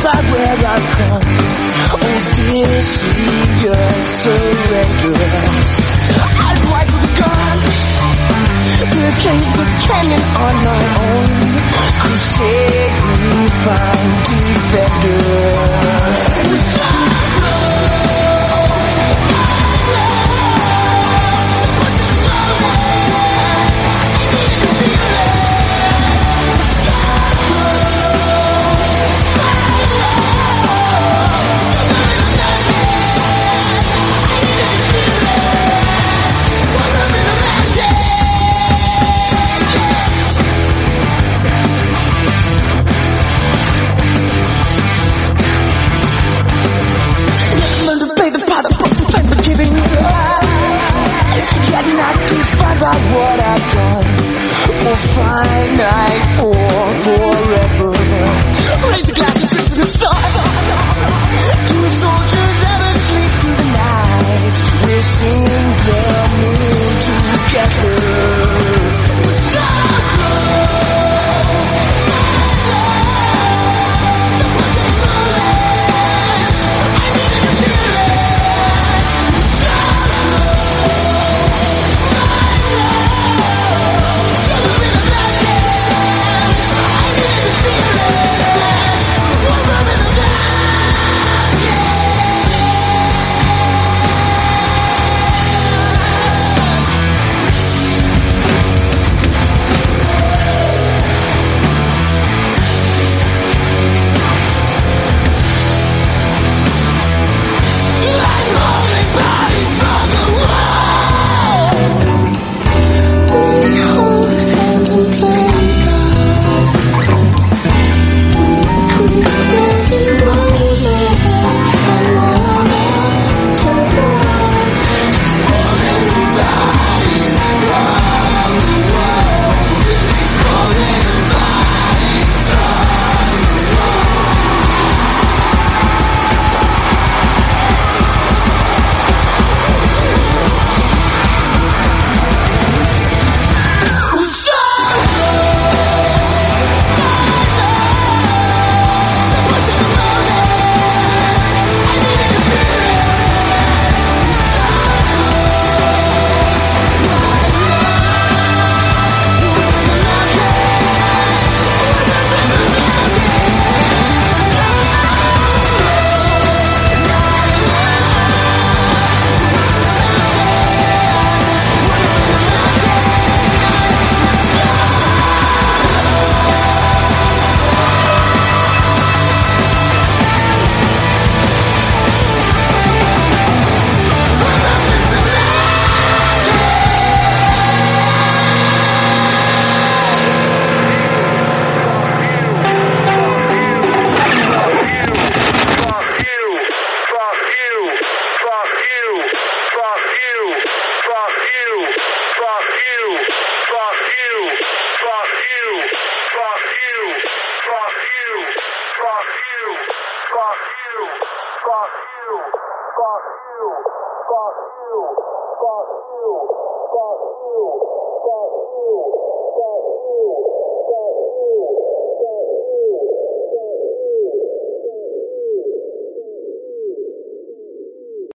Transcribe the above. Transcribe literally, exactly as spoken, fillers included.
identified where I've come. Oh dear sweet girl, surrender. Eyes wide with a gun, the cave, the canyon on my own. Crusade, we find defenders. What I've done for finite or forever. Raise a glass and drink to the sun. Two soldiers ever sleep through the night. We sing the moon together. Fuck you, fuck you, fuck you, fuck you.